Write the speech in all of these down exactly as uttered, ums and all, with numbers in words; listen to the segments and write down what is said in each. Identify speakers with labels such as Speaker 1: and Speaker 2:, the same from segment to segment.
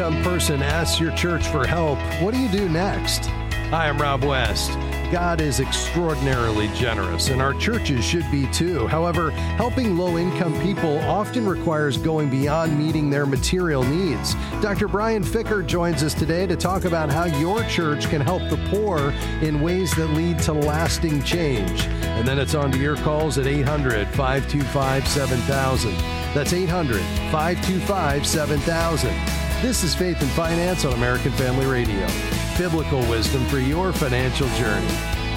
Speaker 1: low-income person asks your church for help, what do you do next? Hi, I'm Rob West. God is extraordinarily generous, and our churches should be too. However, helping low-income people often requires going beyond meeting their material needs. Doctor Brian Fikkert joins us today to talk about how your church can help the poor in ways that lead to lasting change. And then it's on to your calls at eight hundred, five two five, seven thousand. That's eight hundred, five two five, seven thousand. This is Faith and Finance on American Family Radio. Biblical wisdom for your financial journey.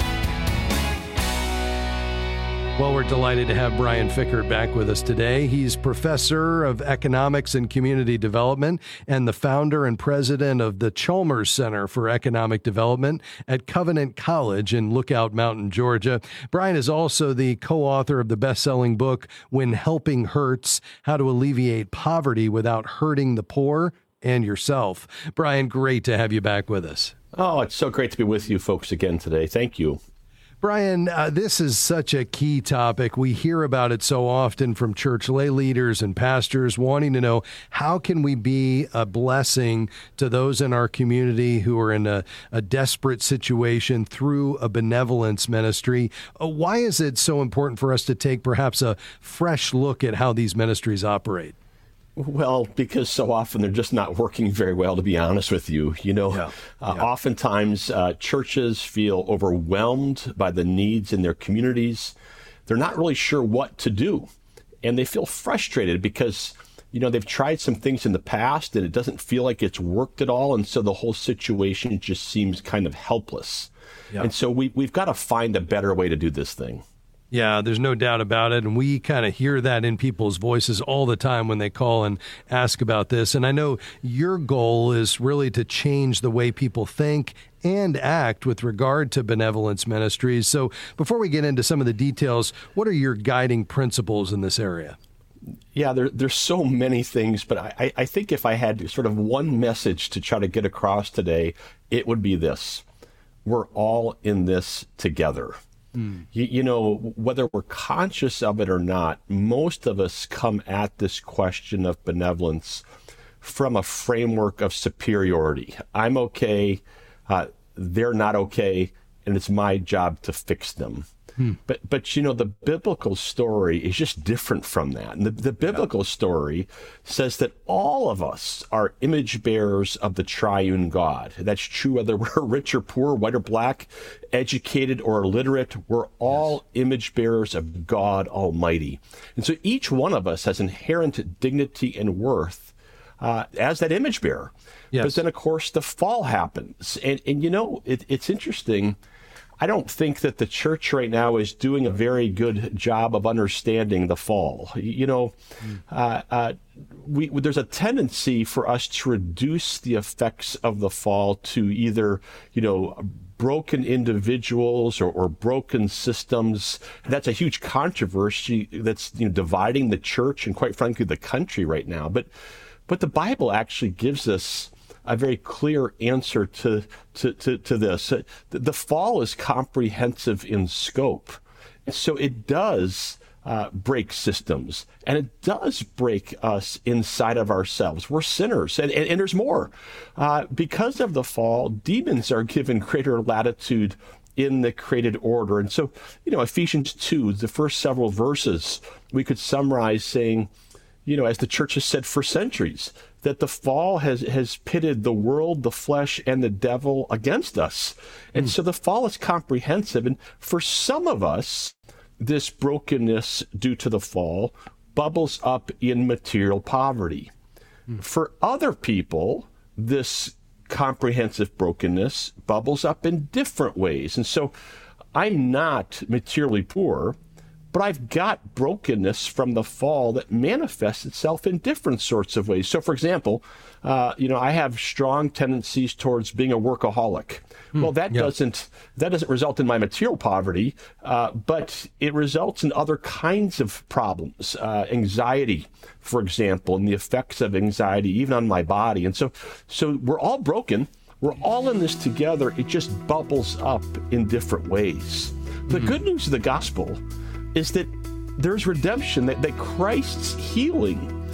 Speaker 1: Well, we're delighted to have Brian Fikkert back with us today. He's professor of economics and community development and the founder and president of the Chalmers Center for Economic Development at Covenant College in Lookout Mountain, Georgia. Brian is also the co-author of the best-selling book, When Helping Hurts: How to Alleviate Poverty Without Hurting the Poor and Yourself. Brian, great to have you back with us.
Speaker 2: Oh, it's so great to be with you folks again today. Thank you.
Speaker 1: Brian, uh, this is such a key topic. We hear about it so often from church lay leaders and pastors wanting to know, how can we be a blessing to those in our community who are in a, a desperate situation through a benevolence ministry? Uh, why is it so important for us to take perhaps a fresh look at how these ministries operate?
Speaker 2: Well, because so often they're just not working very well, to be honest with you. You know,
Speaker 1: yeah.
Speaker 2: Uh,
Speaker 1: Yeah.
Speaker 2: oftentimes uh, churches feel overwhelmed by the needs in their communities. They're not really sure what to do. And they feel frustrated because, you know, they've tried some things in the past and it doesn't feel like it's worked at all. And so the whole situation just seems kind of helpless.
Speaker 1: Yeah.
Speaker 2: And so we, we've got to find a better way to do this thing.
Speaker 1: Yeah, there's no doubt about it. And we kind of hear that in people's voices all the time when they call and ask about this. And I know your goal is really to change the way people think and act with regard to benevolence ministries. So before we get into some of the details, what are your guiding principles in this area?
Speaker 2: Yeah, there, there's so many things, but I, I think if I had sort of one message to try to get across today, it would be this: we're all in this together. Mm. You, you know, whether we're conscious of it or not, most of us come at this question of benevolence from a framework of superiority. I'm okay, uh, they're not okay, and it's my job to fix them. Hmm. But, but you know, the biblical story is just different from that. And the, the biblical yeah. story says that all of us are image bearers of the triune God. That's true whether we're rich or poor, white or black, educated or illiterate. We're all yes. image bearers of God Almighty. And so each one of us has inherent dignity and worth uh, as that image bearer. Yes. But then, of course, the fall happens. And, and you know, it, it's interesting. I don't think that the church right now is doing a very good job of understanding the fall. You know, uh, uh, we, there's a tendency for us to reduce the effects of the fall to either, you know, broken individuals or, or broken systems. That's a huge controversy that's, you know, dividing the church and, quite frankly, the country right now. But, but the Bible actually gives us a very clear answer to, to, to, to this. The fall is comprehensive in scope. And so it does uh, break systems, and it does break us inside of ourselves. We're sinners, and, and, and there's more. Uh, because of the fall, demons are given greater latitude in the created order. And so, you know, Ephesians two, the first several verses, we could summarize saying, you know, as the church has said for centuries, that the fall has, has pitted the world, the flesh, and the devil against us. And mm. so the fall is comprehensive. And for some of us, this brokenness due to the fall bubbles up in material poverty. Mm. For other people, this comprehensive brokenness bubbles up in different ways. And so I'm not materially poor, but I've got brokenness from the fall that manifests itself in different sorts of ways. So, for example, uh, you know, I have strong tendencies towards being a workaholic. Hmm, well, that yeah. doesn't that doesn't result in my material poverty, uh, but it results in other kinds of problems, uh, anxiety, for example, and the effects of anxiety even on my body. And so, so we're all broken. We're all in this together. It just bubbles up in different ways. The mm-hmm. good news of the gospel is that there's redemption, that, that Christ's healing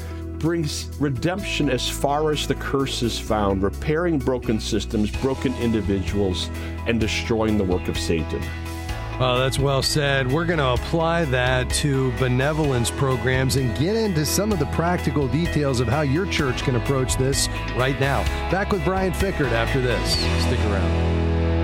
Speaker 2: brings redemption as far as the curse is found, repairing broken systems, broken individuals, and destroying the work of Satan.
Speaker 1: Oh, that's well said. We're going to apply that to benevolence programs and get into some of the practical details of how your church can approach this right now. Back with Brian Fikkert after this. Stick around.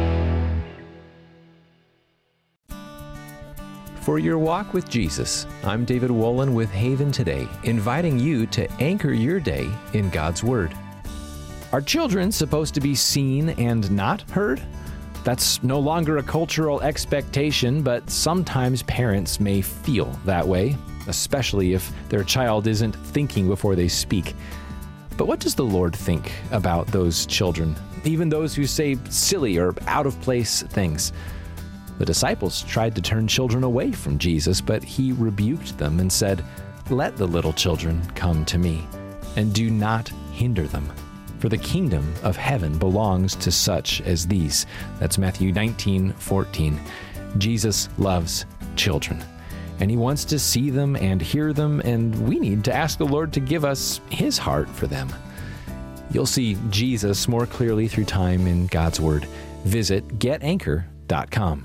Speaker 3: For your walk with Jesus, I'm David Wolin with Haven Today, inviting you to anchor your day in God's Word. Are children supposed to be seen and not heard? That's no longer a cultural expectation, but sometimes parents may feel that way, especially if their child isn't thinking before they speak. But what does the Lord think about those children, even those who say silly or out-of-place things? The disciples tried to turn children away from Jesus, but he rebuked them and said, "Let the little children come to me, and do not hinder them. For the kingdom of heaven belongs to such as these." That's Matthew nineteen fourteen. Jesus loves children, and he wants to see them and hear them, and we need to ask the Lord to give us his heart for them. You'll see Jesus more clearly through time in God's Word. Visit get anchor dot com.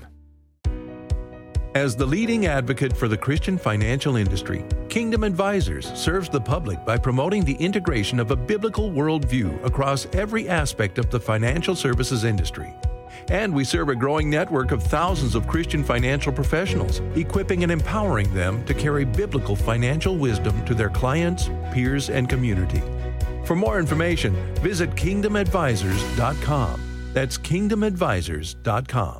Speaker 4: As the leading advocate for the Christian financial industry, Kingdom Advisors serves the public by promoting the integration of a biblical worldview across every aspect of the financial services industry. And we serve a growing network of thousands of Christian financial professionals, equipping and empowering them to carry biblical financial wisdom to their clients, peers, and community. For more information, visit kingdom advisors dot com. That's kingdom advisors dot com.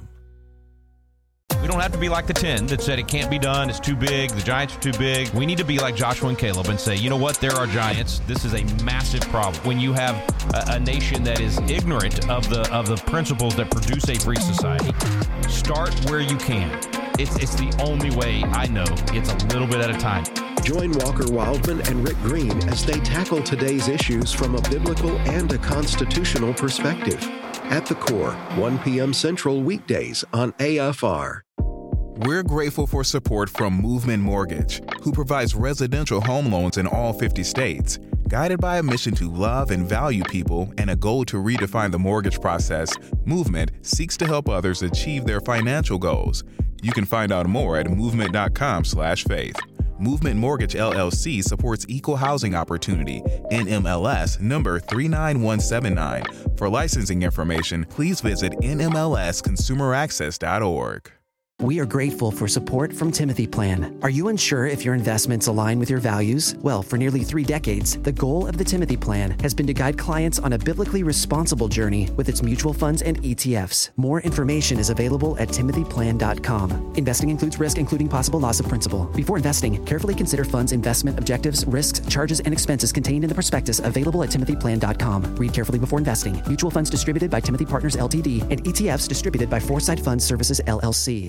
Speaker 5: We don't have to be like the ten that said it can't be done, it's too big, the giants are too big. We need to be like Joshua and Caleb and say, you know what, there are giants. This is a massive problem. When you have a, a nation that is ignorant of the of the principles that produce a free society, start where you can. It's, it's the only way I know. It's a little bit at a time.
Speaker 6: Join Walker Wildman and Rick Green as they tackle today's issues from a biblical and a constitutional perspective. At the Core, one p.m. Central weekdays on A F R.
Speaker 7: We're grateful for support from Movement Mortgage, who provides residential home loans in all fifty states. Guided by a mission to love and value people and a goal to redefine the mortgage process, Movement seeks to help others achieve their financial goals. You can find out more at movement dot com slash faith. Movement Mortgage L L C supports equal housing opportunity, N M L S number three nine one seven nine. For licensing information, please visit N M L S consumer access dot org.
Speaker 8: We are grateful for support from Timothy Plan. Are you unsure if your investments align with your values? Well, for nearly three decades, the goal of the Timothy Plan has been to guide clients on a biblically responsible journey with its mutual funds and E T Fs. More information is available at timothy plan dot com. Investing includes risk, including possible loss of principal. Before investing, carefully consider funds' investment objectives, risks, charges, and expenses contained in the prospectus available at timothy plan dot com. Read carefully before investing. Mutual funds distributed by Timothy Partners L T D and E T Fs distributed by Foresight Fund Services L L C.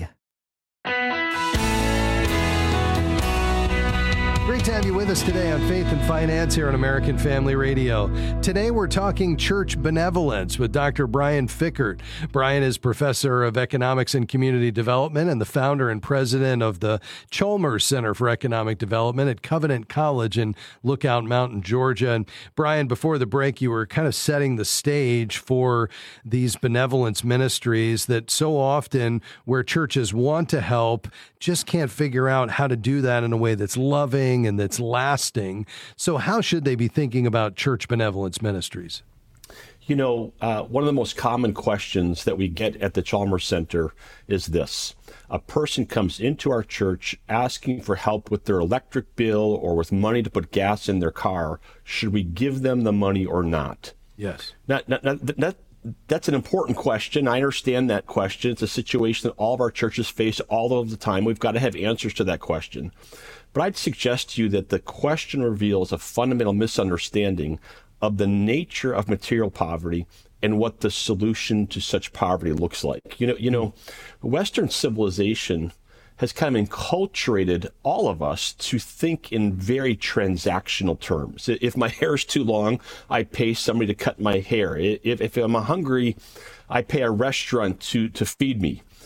Speaker 1: Great to have you with us today on Faith and Finance here on American Family Radio. Today we're talking church benevolence with Doctor Brian Fikkert. Brian is professor of economics and community development and the founder and president of the Chalmers Center for Economic Development at Covenant College in Lookout Mountain, Georgia. And Brian, before the break, you were kind of setting the stage for these benevolence ministries that so often where churches want to help just can't figure out how to do that in a way that's loving and that's lasting. So how should they be thinking about church benevolence ministries?
Speaker 2: You know, uh, one of the most common questions that we get at the Chalmers Center is this. A person comes into our church asking for help with their electric bill or with money to put gas in their car. Should we give them the money or not?
Speaker 1: Yes.
Speaker 2: Not, not, not, not, that's an important question. I understand that question. It's a situation that all of our churches face all of the time. We've got to have answers to that question. But I'd suggest to you that the question reveals a fundamental misunderstanding of the nature of material poverty and what the solution to such poverty looks like. You know, you know, Western civilization has kind of enculturated all of us to think in very transactional terms. If my hair is too long, I pay somebody to cut my hair. If, if I'm hungry, I pay a restaurant to, to feed me.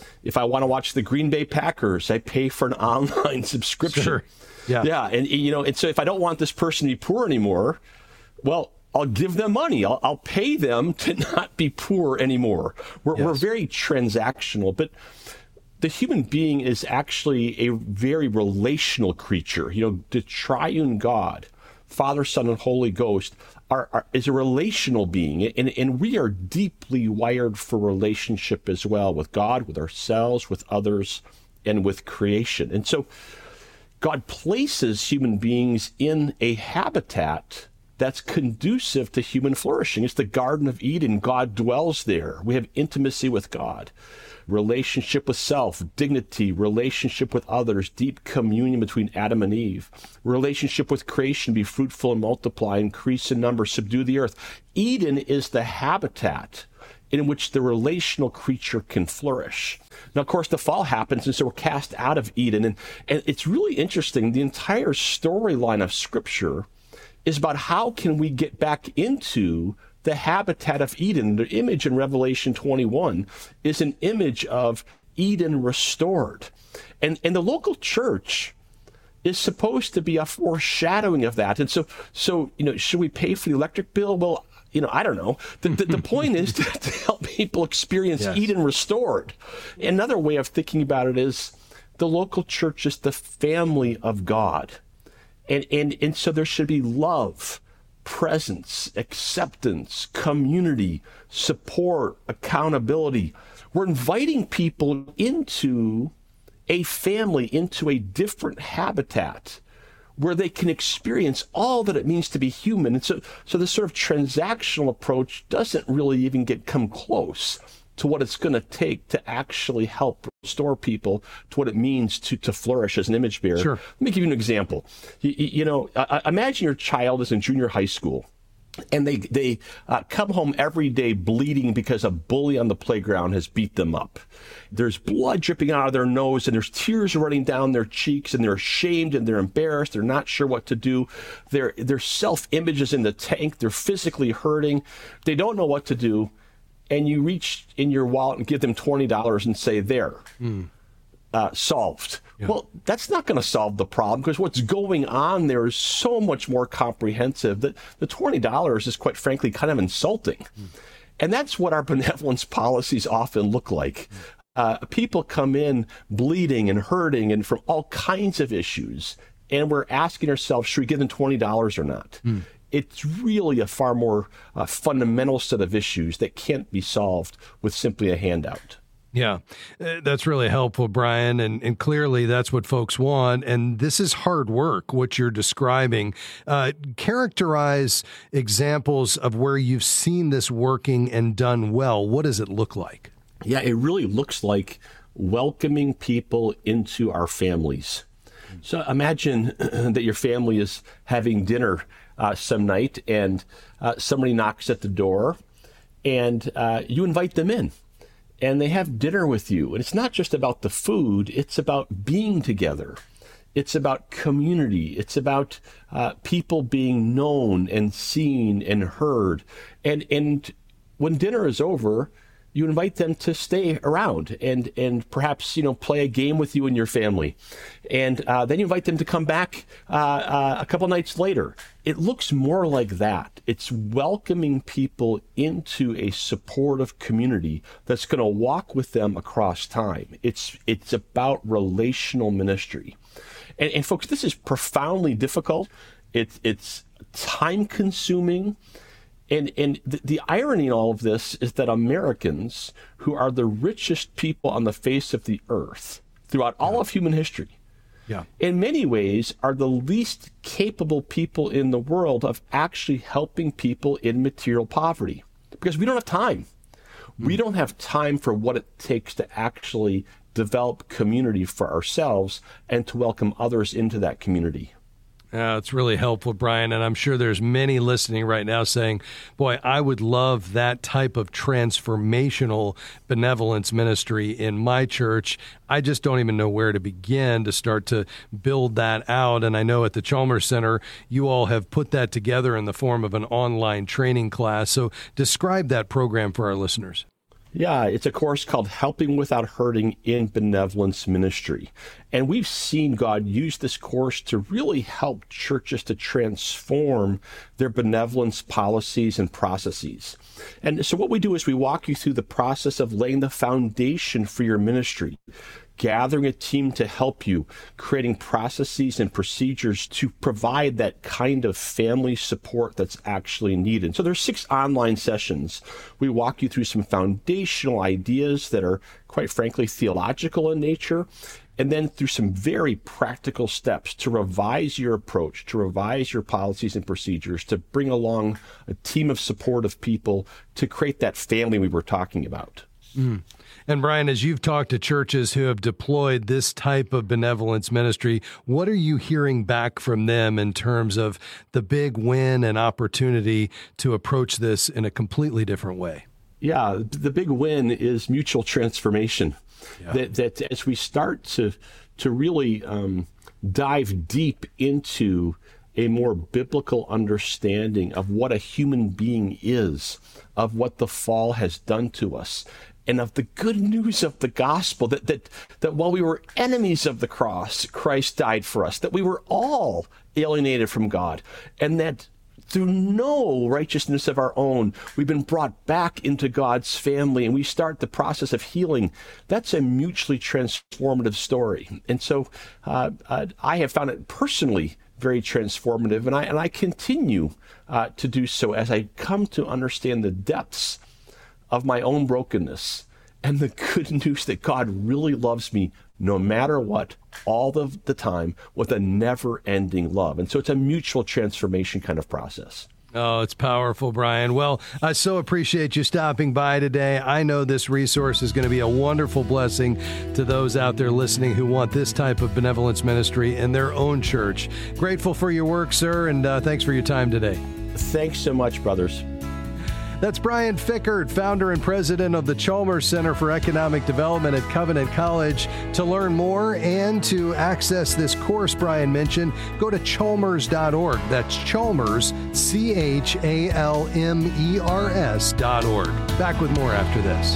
Speaker 2: If I want to watch the Green Bay Packers, I pay for an online subscription.
Speaker 1: Sure. Yeah.
Speaker 2: Yeah. And, you know, and so if I don't want this person to be poor anymore, well, I'll give them money. I'll, I'll pay them to not be poor anymore. We're,
Speaker 1: yes.
Speaker 2: we're very transactional, but the human being is actually a very relational creature. You know, the triune God, Father, Son, and Holy Ghost are, are is a relational being. And, and we are deeply wired for relationship as well with God, with ourselves, with others, and with creation. And so God places human beings in a habitat that's conducive to human flourishing. It's the Garden of Eden. God dwells there. We have intimacy with God, relationship with self, dignity, relationship with others, deep communion between Adam and Eve, relationship with creation, be fruitful and multiply, increase in number, subdue the earth. Eden is the habitat in which the relational creature can flourish. Now, of course, the fall happens, and so we're cast out of Eden. And, and it's really interesting. The entire storyline of Scripture is about how can we get back into the habitat of Eden. The image in Revelation twenty-one is an image of Eden restored. And, and the local church is supposed to be a foreshadowing of that. And so, so you know, should we pay for the electric bill? Well, you know, I don't know. The, the, the point is to, to help people experience yes. Eden restored. Another way of thinking about it is the local church is the family of God. And, and, and so there should be love, presence, acceptance, community, support, accountability. We're inviting people into a family, into a different habitat where they can experience all that it means to be human. And so, so this sort of transactional approach doesn't really even get come close to what it's going to take to actually help restore people to what it means to, to flourish as an image bearer.
Speaker 1: Sure.
Speaker 2: Let me give you an example. You, you know, uh, imagine your child is in junior high school, and they they uh, come home every day bleeding because a bully on the playground has beat them up. There's blood dripping out of their nose, and there's tears running down their cheeks, and they're ashamed and they're embarrassed. They're not sure what to do. Their their self-image is in the tank. They're physically hurting. They don't know what to do. And you reach in your wallet and give them twenty dollars and say, there, mm. uh, solved. Yeah. Well, that's not going to solve the problem, because what's going on there is so much more comprehensive that the twenty dollars is, quite frankly, kind of insulting. Mm. And that's what our benevolence policies often look like. Mm. Uh, people come in bleeding and hurting and from all kinds of issues, and we're asking ourselves, should we give them twenty dollars or not? Mm. It's really a far more uh, fundamental set of issues that can't be solved with simply a handout.
Speaker 1: Yeah, uh, that's really helpful, Brian. And, and clearly that's what folks want. And this is hard work, what you're describing. Uh, characterize examples of where you've seen this working and done well. What does it look like?
Speaker 2: Yeah, it really looks like welcoming people into our families. So imagine that your family is having dinner Uh, some night, and uh, somebody knocks at the door, and uh, you invite them in, and they have dinner with you. And it's not just about the food, it's about being together. It's about community. It's about uh, people being known and seen and heard. And and when dinner is over, you invite them to stay around and, and perhaps, you know, play a game with you and your family. And uh, then you invite them to come back uh, uh, a couple nights later. It looks more like that. It's welcoming people into a supportive community that's going to walk with them across time. It's, it's about relational ministry. And, and folks, this is profoundly difficult. It's, it's time-consuming. And, and the, the irony in all of this is that Americans, who are the richest people on the face of the earth throughout all of human history, yeah. in many ways are the least capable people in the world of actually helping people in material poverty, because we don't have time. Mm. We don't have time for what it takes to actually develop community for ourselves and to welcome others into that community.
Speaker 1: Uh, it's really helpful, Brian, and I'm sure there's many listening right now saying, boy, I would love that type of transformational benevolence ministry in my church. I just don't even know where to begin to start to build that out. And I know at the Chalmers Center, you all have put that together in the form of an online training class. So describe that program for our listeners.
Speaker 2: Yeah, it's a course called Helping Without Hurting in Benevolence Ministry. And we've seen God use this course to really help churches to transform their benevolence policies and processes. And so what we do is we walk you through the process of laying the foundation for your ministry, gathering a team to help you, creating processes and procedures to provide that kind of family support that's actually needed. So there's six online sessions. We walk you through some foundational ideas that are, quite frankly, theological in nature, and then through some very practical steps to revise your approach, to revise your policies and procedures, to bring along a team of supportive people to create that family we were talking about.
Speaker 1: Mm. And Brian, as you've talked to churches who have deployed this type of benevolence ministry, what are you hearing back from them in terms of the big win and opportunity to approach this in a completely different way?
Speaker 2: Yeah, the big win is mutual transformation. Yeah. That, that as we start to to really um, dive deep into a more biblical understanding of what a human being is, of what the fall has done to us, and of the good news of the gospel, that, that that while we were enemies of the cross, Christ died for us, that we were all alienated from God, and that through no righteousness of our own, we've been brought back into God's family, and we start the process of healing. That's a mutually transformative story. And so uh, uh, I have found it personally very transformative, and I, and I continue uh, to do so as I come to understand the depths of my own brokenness and the good news that God really loves me no matter what, all the, the time, with a never-ending love. And so it's a mutual transformation kind of process.
Speaker 1: Oh, it's powerful, Brian. Well, I so appreciate you stopping by today. I know this resource is going to be a wonderful blessing to those out there listening who want this type of benevolence ministry in their own church. Grateful for your work, sir, and uh, thanks for your time today.
Speaker 2: Thanks so much, brothers.
Speaker 1: That's Brian Fickert, founder and president of the Chalmers Center for Economic Development at Covenant College. To learn more and to access this course Brian mentioned, go to chalmers dot org. That's Chalmers, C H A L M E R S dot org. Back with more after this.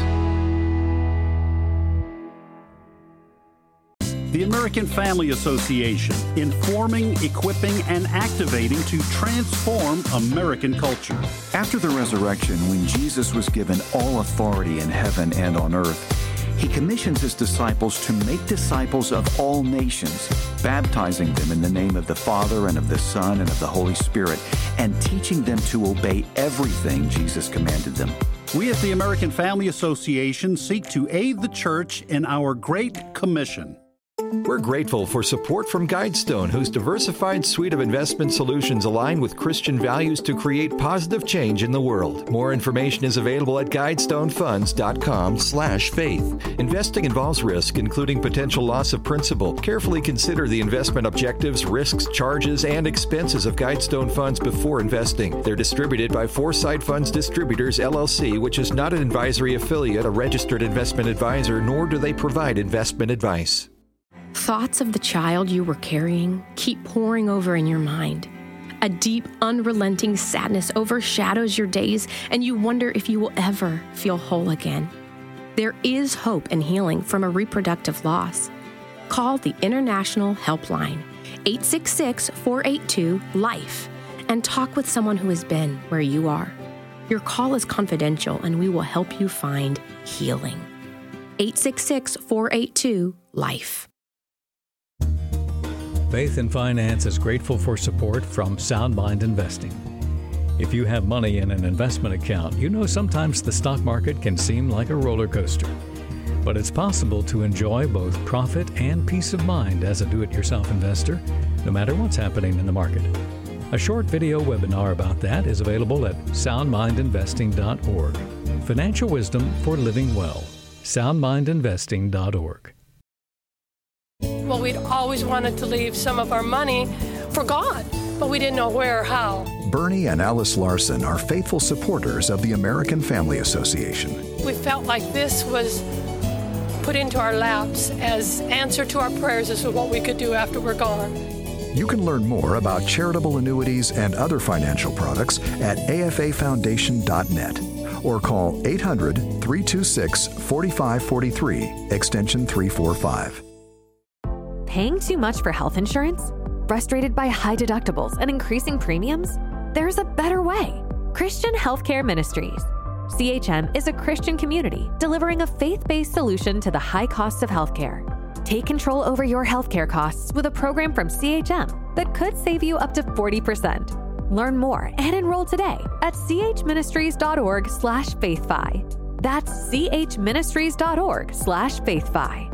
Speaker 9: The American Family Association, informing, equipping, and activating to transform American culture.
Speaker 10: After the resurrection, when Jesus was given all authority in heaven and on earth, he commissions his disciples to make disciples of all nations, baptizing them in the name of the Father and of the Son and of the Holy Spirit, and teaching them to obey everything Jesus commanded them.
Speaker 9: We at the American Family Association seek to aid the church in our Great Commission.
Speaker 3: We're grateful for support from Guidestone, whose diversified suite of investment solutions align with Christian values to create positive change in the world. More information is available at guidestonefunds.com slash faith. Investing involves risk, including potential loss of principal. Carefully consider the investment objectives, risks, charges, and expenses of Guidestone funds before investing. They're distributed by Foresight Funds Distributors, L L C, which is not an advisory affiliate, a registered investment advisor, nor do they provide investment advice.
Speaker 11: Thoughts of the child you were carrying keep pouring over in your mind. A deep, unrelenting sadness overshadows your days, and you wonder if you will ever feel whole again. There is hope and healing from a reproductive loss. Call the International Helpline, eight six six, four eight two, LIFE, and talk with someone who has been where you are. Your call is confidential, and we will help you find healing. eight six six, four eight two, LIFE.
Speaker 12: Faith and Finance is grateful for support from Sound Mind Investing. If you have money in an investment account, you know sometimes the stock market can seem like a roller coaster. But it's possible to enjoy both profit and peace of mind as a do-it-yourself investor, no matter what's happening in the market. A short video webinar about that is available at sound mind investing dot org. Financial wisdom for living well. sound mind investing dot org.
Speaker 13: Well, we'd always wanted to leave some of our money for God, but we didn't know where or how.
Speaker 14: Bernie and Alice Larson are faithful supporters of the American Family Association.
Speaker 13: We felt like this was put into our laps as answer to our prayers as to what we could do after we're gone.
Speaker 14: You can learn more about charitable annuities and other financial products at A F A foundation dot net or call eight hundred, three two six, four five four three, extension three forty-five.
Speaker 15: Paying too much for health insurance? Frustrated by high deductibles and increasing premiums? There's a better way. Christian Healthcare Ministries. C H M is a Christian community delivering a faith-based solution to the high costs of healthcare. Take control over your healthcare costs with a program from C H M that could save you up to forty percent. Learn more and enroll today at chministries.org slash faithfi. That's chministries.org slash faithfi.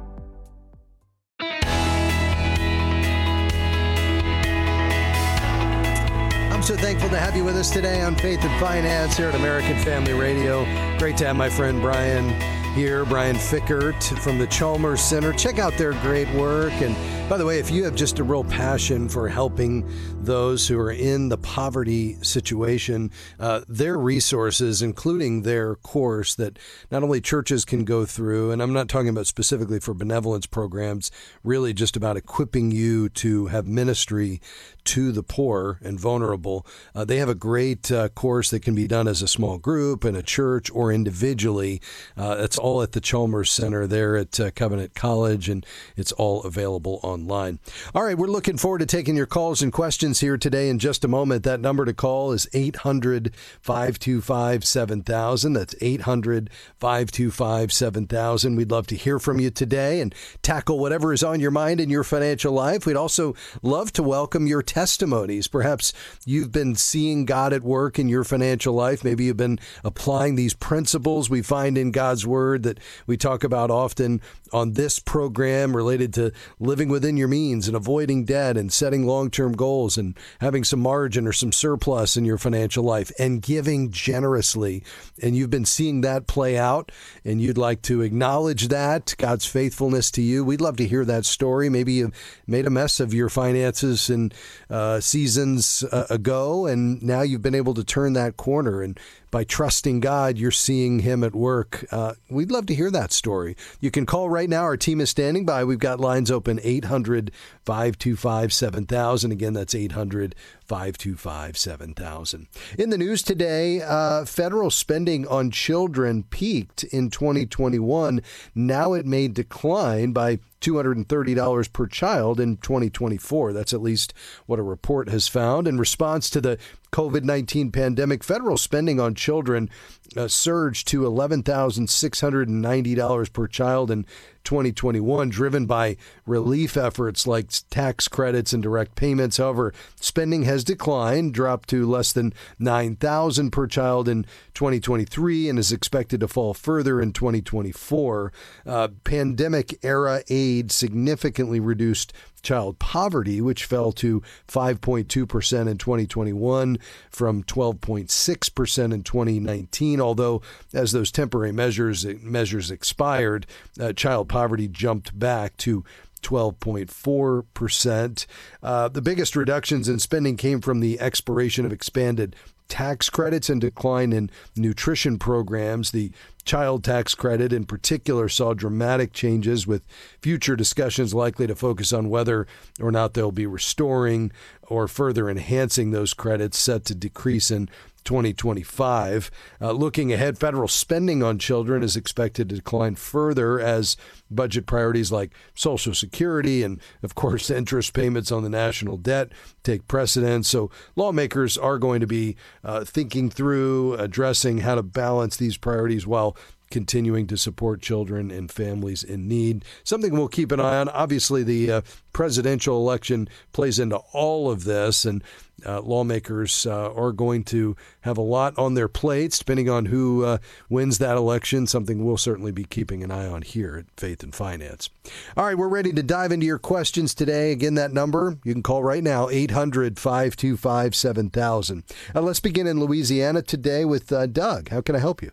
Speaker 1: I'm so thankful to have you with us today on Faith and Finance here at American Family Radio. Great to have my friend Brian here, Brian Fickert from the Chalmers Center. Check out their great work. And by the way, if you have just a real passion for helping those who are in the poverty situation, uh, their resources, including their course that not only churches can go through, and I'm not talking about specifically for benevolence programs, really just about equipping you to have ministry to the poor and vulnerable. Uh, they have a great uh, course that can be done as a small group, in a church, or individually. Uh, it's all at the Chalmers Center there at uh, Covenant College, and it's all available online. All right, we're looking forward to taking your calls and questions here today in just a moment. That number to call is eight hundred, five two five, seven thousand. That's eight hundred, five two five, seven thousand. We'd love to hear from you today and tackle whatever is on your mind in your financial life. We'd also love to welcome your testimonies. Perhaps you've been seeing God at work in your financial life. Maybe you've been applying these principles we find in God's Word that we talk about often on this program related to living within your means and avoiding debt and setting long-term goals and having some margin or some surplus in your financial life and giving generously. And you've been seeing that play out, and you'd like to acknowledge that, God's faithfulness to you. We'd love to hear that story. Maybe you made a mess of your finances in uh, seasons uh, ago, and now you've been able to turn that corner. And by trusting God, you're seeing Him at work. Uh, we'd love to hear that story. You can call right now. Our team is standing by. We've got lines open, eight hundred, five two five, seven thousand. Again, that's eight hundred, five two five, seven thousand. In the news today, uh, federal spending on children peaked in twenty twenty-one. Now it may decline by two hundred thirty dollars per child in twenty twenty-four. That's at least what a report has found. In response to the COVID nineteen pandemic, federal spending on children uh, surged to eleven thousand six hundred ninety dollars per child in twenty twenty-one, driven by relief efforts like tax credits and direct payments. However, spending has declined, dropped to less than nine thousand dollars per child in twenty twenty-three, and is expected to fall further in twenty twenty-four. Uh, pandemic-era aid significantly reduced child poverty, which fell to five point two percent in twenty twenty-one from twelve point six percent in twenty nineteen. Although, as those temporary measures measures expired, uh, child poverty jumped back to twelve point four percent. Uh, the biggest reductions in spending came from the expiration of expanded tax credits and decline in nutrition programs. The child tax credit in particular saw dramatic changes, with future discussions likely to focus on whether or not they'll be restoring or further enhancing those credits, set to decrease in twenty twenty-five. Uh, looking ahead, federal spending on children is expected to decline further as budget priorities like Social Security and, of course, interest payments on the national debt take precedence. So lawmakers are going to be uh, thinking through, addressing how to balance these priorities while continuing to support children and families in need. Something we'll keep an eye on. Obviously, the uh, presidential election plays into all of this, and uh, lawmakers uh, are going to have a lot on their plates, depending on who uh, wins that election. Something we'll certainly be keeping an eye on here at Faith and Finance. All right, we're ready to dive into your questions today. Again, that number, you can call right now, eight hundred, five two five, seven thousand. Uh, let's begin in Louisiana today with uh, Doug. How can I help you?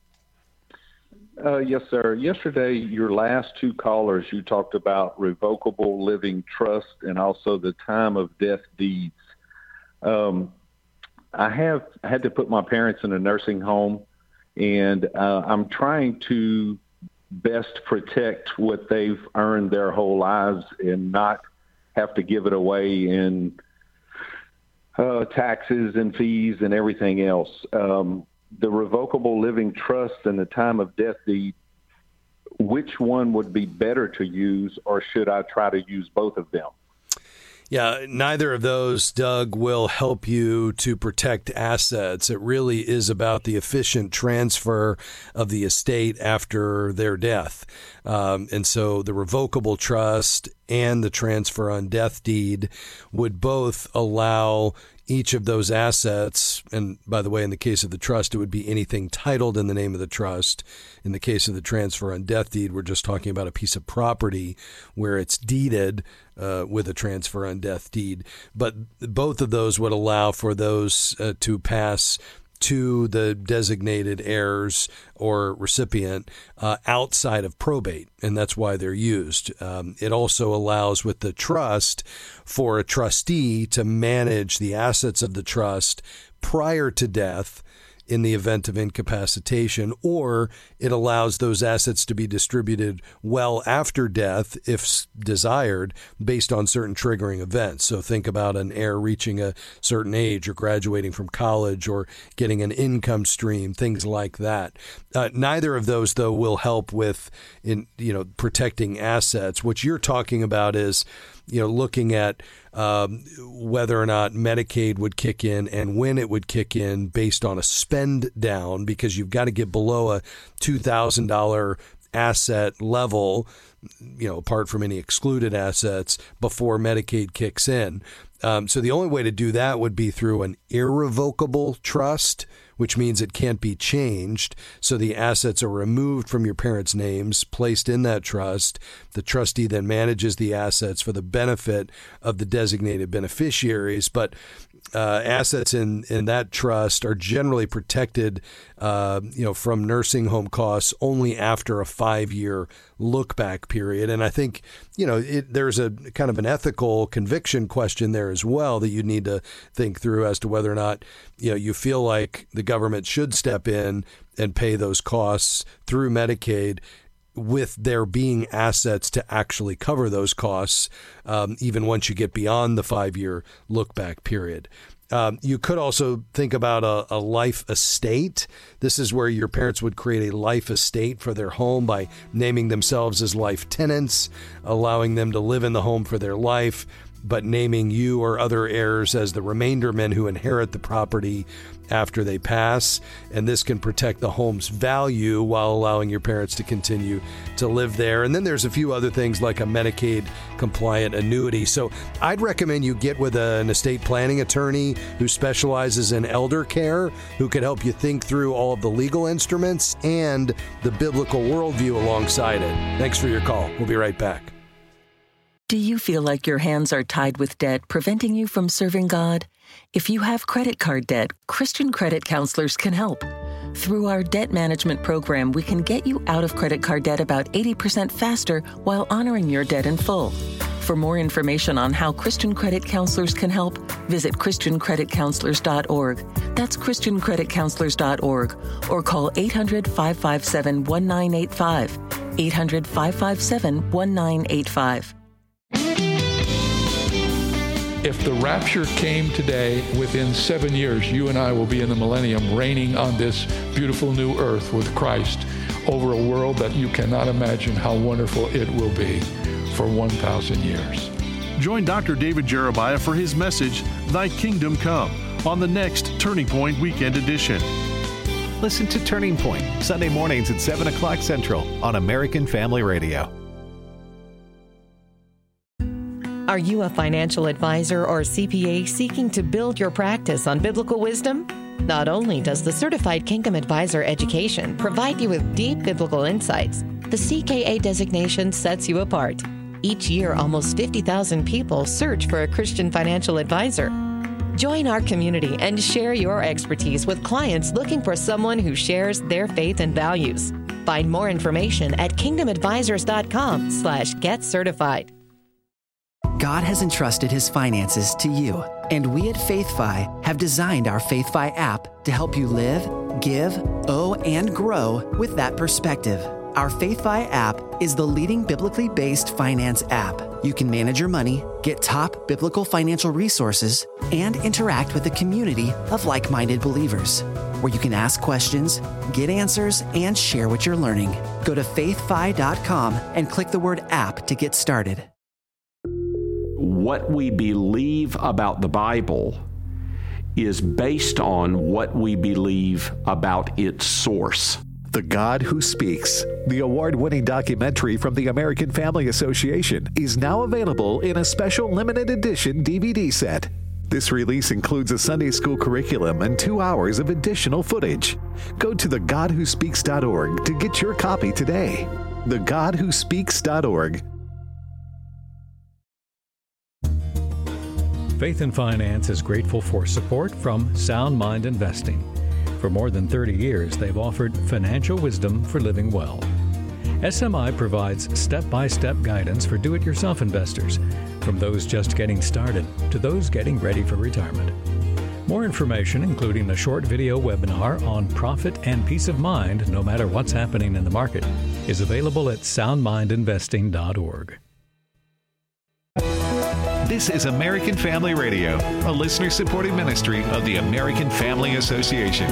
Speaker 16: Uh, yes, sir. Yesterday, your last two callers, you talked about revocable living trust and also the time of death deeds. Um, I have had to put my parents in a nursing home, and uh, I'm trying to best protect what they've earned their whole lives and not have to give it away in uh, taxes and fees and everything else. Um, the revocable living trust and the time of death deed, which one would be better to use, or should I try to use both of them?
Speaker 1: Yeah, neither of those, Doug, will help you to protect assets. It really is about the efficient transfer of the estate after their death. Um, and so the revocable trust and the transfer on death deed would both allow each of those assets, and by the way, in the case of the trust, it would be anything titled in the name of the trust. In the case of the transfer on death deed, we're just talking about a piece of property where it's deeded uh, with a transfer on death deed. But both of those would allow for those uh, to pass to the designated heirs or recipient uh, outside of probate, and that's why they're used. Um, it also allows with the trust for a trustee to manage the assets of the trust prior to death in the event of incapacitation, or it allows those assets to be distributed well after death, if desired, based on certain triggering events. So think about an heir reaching a certain age or graduating from college or getting an income stream, things like that. Uh, neither of those, though, will help with in you know protecting assets. What you're talking about is you know, looking at um, whether or not Medicaid would kick in and when it would kick in based on a spend down, because you've got to get below a two thousand dollars asset level, you know, apart from any excluded assets, before Medicaid kicks in. Um, so the only way to do that would be through an irrevocable trust, which means it can't be changed. So the assets are removed from your parents' names, placed in that trust. The trustee then manages the assets for the benefit of the designated beneficiaries. But uh, assets in, in that trust are generally protected, uh, you know, from nursing home costs only after a five-year look-back period. And I think, you know, it, there's a kind of an ethical conviction question there as well that you need to think through as to whether or not, you know, you feel like the government should step in and pay those costs through Medicaid, with there being assets to actually cover those costs, um, even once you get beyond the five-year look-back period. Um, you could also think about a, a life estate. This is where your parents would create a life estate for their home by naming themselves as life tenants, allowing them to live in the home for their life, but naming you or other heirs as the remainder men who inherit the property after they pass. And this can protect the home's value while allowing your parents to continue to live there. And then there's a few other things like a Medicaid compliant annuity. So I'd recommend you get with an estate planning attorney who specializes in elder care, who could help you think through all of the legal instruments and the biblical worldview alongside it. Thanks for your call. We'll be right back.
Speaker 17: Do you feel like your hands are tied with debt, preventing you from serving God? If you have credit card debt, Christian Credit Counselors can help. Through our debt management program, we can get you out of credit card debt about eighty percent faster while honoring your debt in full. For more information on how Christian Credit Counselors can help, visit Christian Credit Counselors dot org. That's Christian Credit Counselors dot org, or call eight hundred, five five seven, one nine eight five. eight hundred, five five seven, one nine eight five.
Speaker 18: If the rapture came today, within seven years, you and I will be in the millennium reigning on this beautiful new earth with Christ over a world that you cannot imagine how wonderful it will be for one thousand years.
Speaker 19: Join Doctor David Jeremiah for his message, Thy Kingdom Come, on the next Turning Point Weekend Edition.
Speaker 20: Listen to Turning Point, Sunday mornings at seven o'clock Central on American Family Radio.
Speaker 21: Are you a financial advisor or C P A seeking to build your practice on biblical wisdom? Not only does the Certified Kingdom Advisor education provide you with deep biblical insights, the C K A designation sets you apart. Each year, almost fifty thousand people search for a Christian financial advisor. Join our community and share your expertise with clients looking for someone who shares their faith and values. Find more information at kingdom advisors dot com slash get certified.
Speaker 8: God has entrusted His finances to you, and we at FaithFi have designed our FaithFi app to help you live, give, owe, and grow with that perspective. Our FaithFi app is the leading biblically based finance app. You can manage your money, get top biblical financial resources, and interact with a community of like-minded believers. where you can ask questions, get answers, and share what you're learning. Go to faith fi dot com and click the word app to get started.
Speaker 4: What we believe about the Bible is based on what we believe about its source.
Speaker 14: The God Who Speaks, the award-winning documentary from the American Family Association, is now available in a special limited edition D V D set. This release includes a Sunday school curriculum and two hours of additional footage. Go to the god who speaks dot org to get your copy today. the god who speaks dot org.
Speaker 12: Faith and Finance is grateful for support from Sound Mind Investing. For more than thirty years, they've offered financial wisdom for living well. S M I provides step-by-step guidance for do-it-yourself investors, from those just getting started to those getting ready for retirement. More information, including a short video webinar on profit and peace of mind no matter what's happening in the market, is available at sound mind investing dot org.
Speaker 20: This is American Family Radio, a listener-supported ministry of the American Family Association.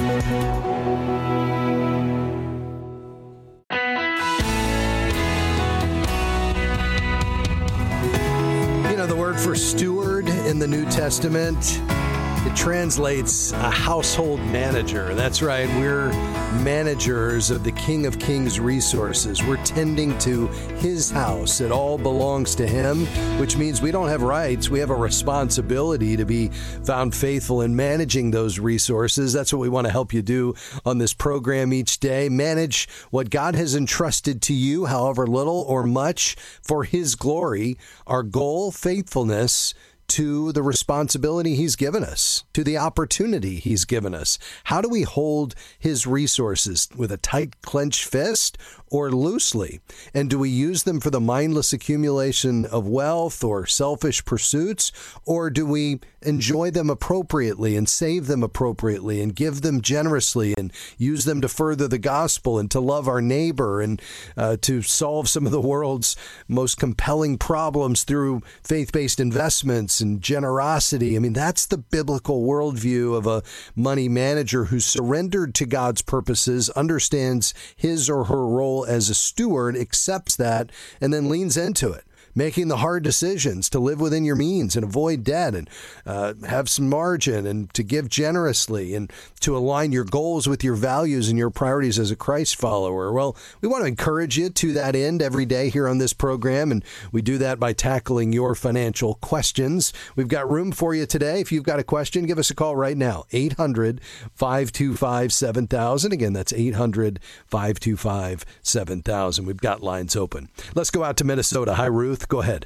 Speaker 1: You know, the word for steward in the New Testament, it translates a household manager. That's right. We're managers of the King of Kings resources. We're tending to his house. It all belongs to him, which means we don't have rights. We have a responsibility to be found faithful in managing those resources. That's what we want to help you do on this program each day. Manage what God has entrusted to you, however little or much, for his glory. Our goal, faithfulness to the responsibility he's given us, to the opportunity he's given us. How do we hold his resources? With a tight clenched fist or loosely? And do we use them for the mindless accumulation of wealth or selfish pursuits? Or do we enjoy them appropriately and save them appropriately and give them generously and use them to further the gospel and to love our neighbor and uh, to solve some of the world's most compelling problems through faith-based investments and generosity? I mean, that's the biblical worldview of a money manager who's surrendered to God's purposes, understands his or her role as a steward, accepts that, and then leans into it, making the hard decisions to live within your means and avoid debt and uh, have some margin and to give generously and to align your goals with your values and your priorities as a Christ follower. Well, we want to encourage you to that end every day here on this program, and we do that by tackling your financial questions. We've got room for you today. If you've got a question, give us a call right now, eight hundred, five two five, seven thousand. Again, that's eight hundred, five two five, seven thousand. We've got lines open. Let's go out to Minnesota. Hi, Ruth. Go ahead.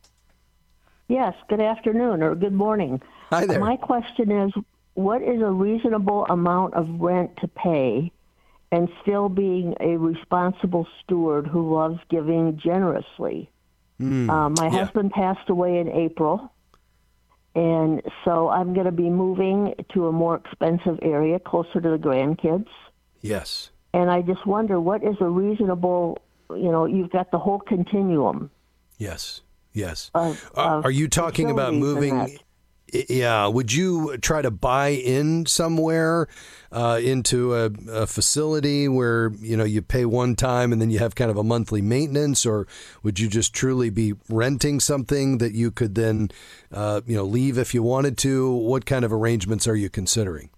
Speaker 22: Yes, good afternoon or good morning.
Speaker 1: Hi there.
Speaker 22: My question is, what is a reasonable amount of rent to pay and still being a responsible steward who loves giving generously? Mm, uh, my yeah. husband passed away in April, and so I'm going to be moving to a more expensive area closer to the grandkids.
Speaker 1: Yes.
Speaker 22: And I just wonder, what is a reasonable, you know, you've got the whole continuum.
Speaker 1: Yes, yes.
Speaker 22: Uh,
Speaker 1: uh, Are you talking about moving? Yeah. Would you try to buy in somewhere uh, into a, a facility where, you know, you pay one time and then you have kind of a monthly maintenance? Or would you just truly be renting something that you could then, uh, you know, leave if you wanted to? What kind of arrangements are you considering?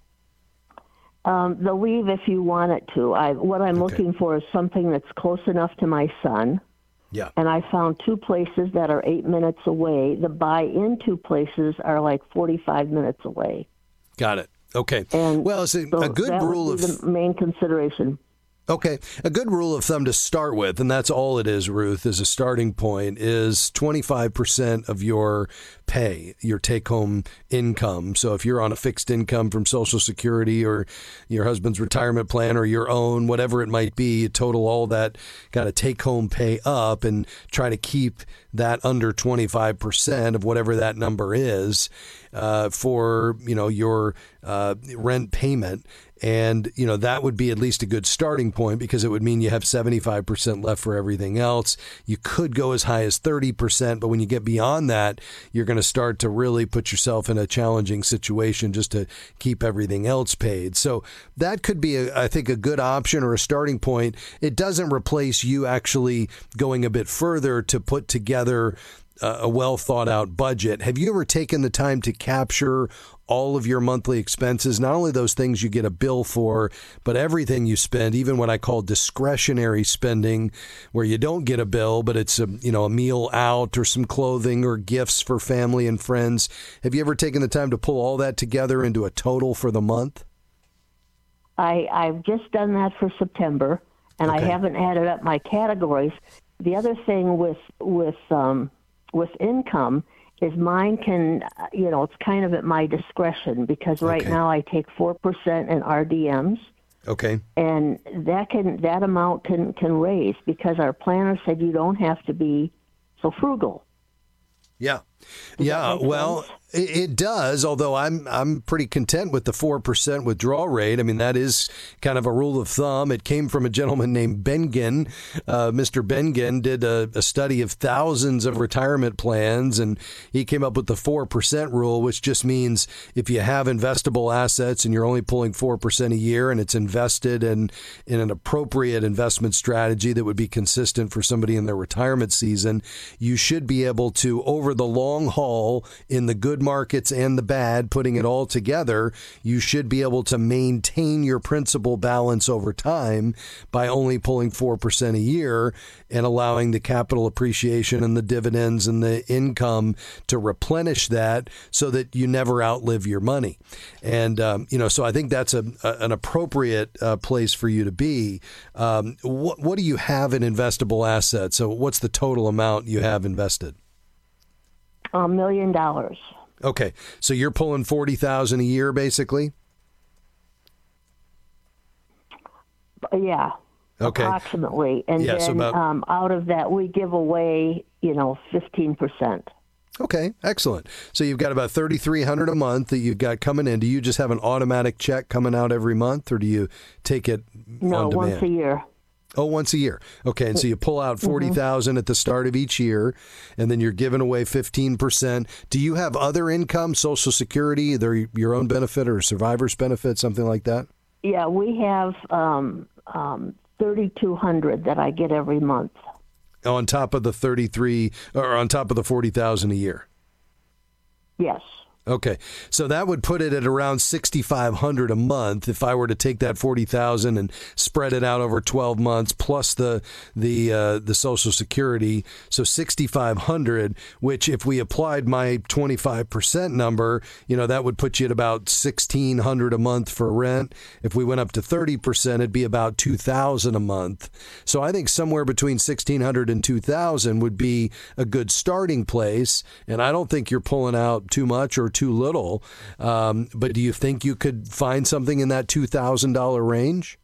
Speaker 22: Um, the leave if you want it to. I, what I'm okay. looking for is something that's close enough to my son.
Speaker 1: Yeah.
Speaker 22: And I found two places that are eight minutes away. The buy-into places are like forty-five minutes away.
Speaker 1: Got it. Okay.
Speaker 22: And
Speaker 1: well, it's a,
Speaker 22: so
Speaker 1: a good
Speaker 22: that
Speaker 1: rule
Speaker 22: would be
Speaker 1: of
Speaker 22: the main consideration.
Speaker 1: Okay. A good rule of thumb to start with, and that's all it is, Ruth, as a starting point, is twenty-five percent of your pay, your take-home income. So if you're on a fixed income from Social Security or your husband's retirement plan or your own, whatever it might be, you total all that kind of take-home pay up and try to keep that under twenty-five percent of whatever that number is uh, for, you know, your uh, rent payment. And, you know, that would be at least a good starting point because it would mean you have seventy-five percent left for everything else. You could go as high as thirty percent, but when you get beyond that, you're going to start to really put yourself in a challenging situation just to keep everything else paid. So that could be, a, I think, a good option or a starting point. It doesn't replace you actually going a bit further to put together a well thought out budget. Have you ever taken the time to capture all of your monthly expenses, not only those things you get a bill for, but everything you spend, even what I call discretionary spending, where you don't get a bill, but it's a, you know, a meal out or some clothing or gifts for family and friends. Have you ever taken the time to pull all that together into a total for the month?
Speaker 22: I, I've just done that for September, and okay. I haven't added up my categories. The other thing with with um, with income is mine can, you know, it's kind of at my discretion because right okay. now I take four percent in R D Ms.
Speaker 1: Okay.
Speaker 22: And that can that amount can, can raise because our planner said you don't have to be so frugal.
Speaker 1: Yeah. Yeah, well, it, it does, although I'm I'm pretty content with the four percent withdrawal rate. I mean, that is kind of a rule of thumb. It came from a gentleman named Bengen. Uh, Mister Bengen did a, a study of thousands of retirement plans, and he came up with the four percent rule, which just means if you have investable assets and you're only pulling four percent a year and it's invested in, in an appropriate investment strategy that would be consistent for somebody in their retirement season, you should be able to, over the long long haul, in the good markets and the bad, putting it all together, you should be able to maintain your principal balance over time by only pulling four percent a year and allowing the capital appreciation and the dividends and the income to replenish that so that you never outlive your money. And, um, you know, so I think that's a, a an appropriate uh, place for you to be. Um, what, what do you have in investable assets? So what's the total amount you have invested?
Speaker 22: A million dollars.
Speaker 1: Okay, so you're pulling forty thousand a year, basically.
Speaker 22: Yeah.
Speaker 1: Okay.
Speaker 22: Approximately, and
Speaker 1: yeah,
Speaker 22: then
Speaker 1: so about...
Speaker 22: um, out of that, we give away, you know, fifteen percent.
Speaker 1: Okay, excellent. So you've got about thirty-three hundred dollars a month that you've got coming in. Do you just have an automatic check coming out every month, or do you take it
Speaker 22: no,
Speaker 1: on demand?
Speaker 22: once a year.
Speaker 1: Oh, once a year. Okay, and so you pull out forty thousand dollars at the start of each year, and then you're giving away fifteen percent. Do you have other income, Social Security, either your own benefit or survivor's benefit, something like that?
Speaker 22: Yeah, we have um, um, thirty-two hundred dollars that I get every month.
Speaker 1: On top of the thirty-three, or on top of the forty thousand dollars a year?
Speaker 22: Yes.
Speaker 1: Okay, so that would put it at around sixty-five hundred dollars a month if I were to take that forty thousand dollars and spread it out over twelve months plus the the uh, the Social Security. So sixty-five hundred dollars, which if we applied my twenty-five percent number, you know, that would put you at about sixteen hundred dollars a month for rent. If we went up to thirty percent, it'd be about two thousand dollars a month. So I think somewhere between sixteen hundred dollars and two thousand dollars would be a good starting place, and I don't think you're pulling out too much or too little, um, but do you think you could find something in that two thousand dollars range?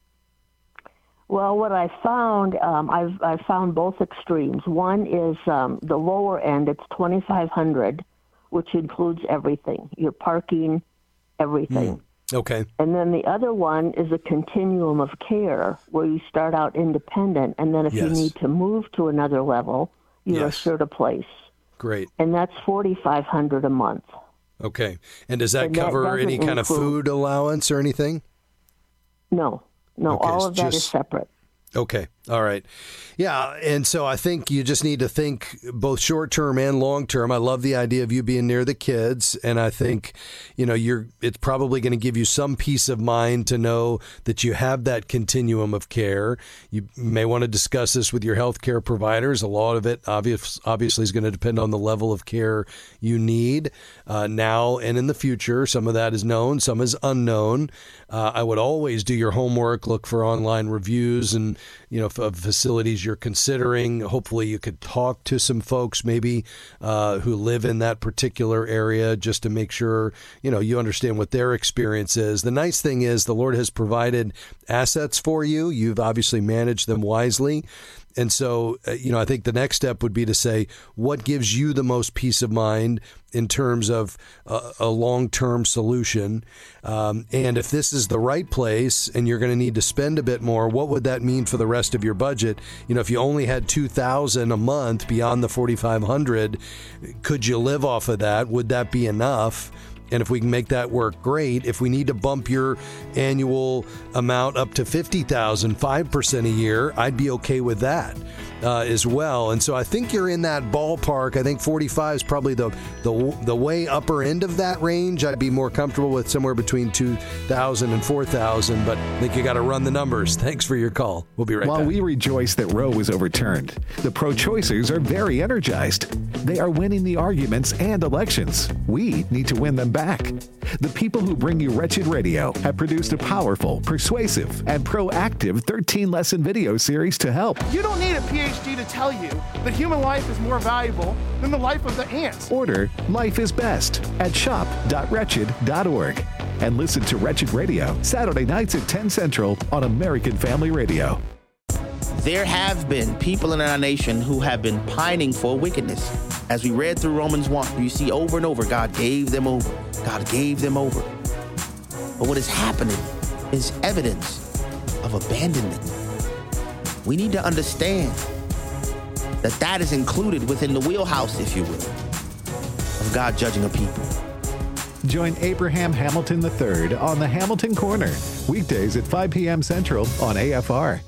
Speaker 22: Well, what I found, um, I've I found both extremes. One is um, the lower end; it's twenty-five hundred dollars, which includes everything, your parking, everything.
Speaker 1: Mm, okay.
Speaker 22: And then the other one is a continuum of care, where you start out independent, and then if yes. you need to move to another level, you're yes. assured a place.
Speaker 1: Great.
Speaker 22: And that's forty-five hundred dollars a month.
Speaker 1: Okay. And does that
Speaker 22: and
Speaker 1: cover
Speaker 22: that
Speaker 1: any kind
Speaker 22: include,
Speaker 1: of food allowance or anything?
Speaker 22: No. No,
Speaker 1: okay,
Speaker 22: all of that
Speaker 1: just,
Speaker 22: is separate.
Speaker 1: Okay. All right. Yeah. And so I think you just need to think both short term and long term. I love the idea of you being near the kids. And I think, you know, you're, it's probably going to give you some peace of mind to know that you have that continuum of care. You may want to discuss this with your healthcare providers. A lot of it obvious, obviously is going to depend on the level of care you need uh, now and in the future. Some of that is known, some is unknown. Uh, I would always do your homework, look for online reviews and, you know, of facilities you're considering. Hopefully you could talk to some folks maybe uh, who live in that particular area just to make sure, you know, you understand what their experience is. The nice thing is the Lord has provided assets for you. You've obviously managed them wisely. And so, uh, you know, I think the next step would be to say, what gives you the most peace of mind in terms of a, a long-term solution? Um, and if this is the right place and you're going to need to spend a bit more, what would that mean for the rest of your budget? You know, if you only had two thousand dollars a month beyond the forty-five hundred dollars, could you live off of that? Would that be enough? And if we can make that work, great. If we need to bump your annual amount up to fifty thousand dollars, five percent a year, I'd be okay with that uh, as well. And so I think you're in that ballpark. I think forty-five is probably the, the the way upper end of that range. I'd be more comfortable with somewhere between two thousand and four thousand, but I think you got to run the numbers. Thanks for your call. We'll be right
Speaker 14: While
Speaker 1: back.
Speaker 14: While we rejoice that Roe was overturned, the pro-choicers are very energized. They are winning the arguments and elections. We need to win them back. The people who bring you Wretched Radio have produced a powerful, persuasive, and proactive thirteen-lesson video series to help.
Speaker 5: You don't need a P H D to tell you that human life is more valuable than the life of the ants.
Speaker 14: Order Life is Best at shop dot wretched dot org and listen to Wretched Radio Saturday nights at ten Central on American Family Radio.
Speaker 6: There have been people in our nation who have been pining for wickedness. As we read through Romans one, you see over and over, God gave them over. God gave them over. But what is happening is evidence of abandonment. We need to understand that that is included within the wheelhouse, if you will, of God judging a people.
Speaker 14: Join Abraham Hamilton the third on the Hamilton Corner, weekdays at five p.m. Central on A F R.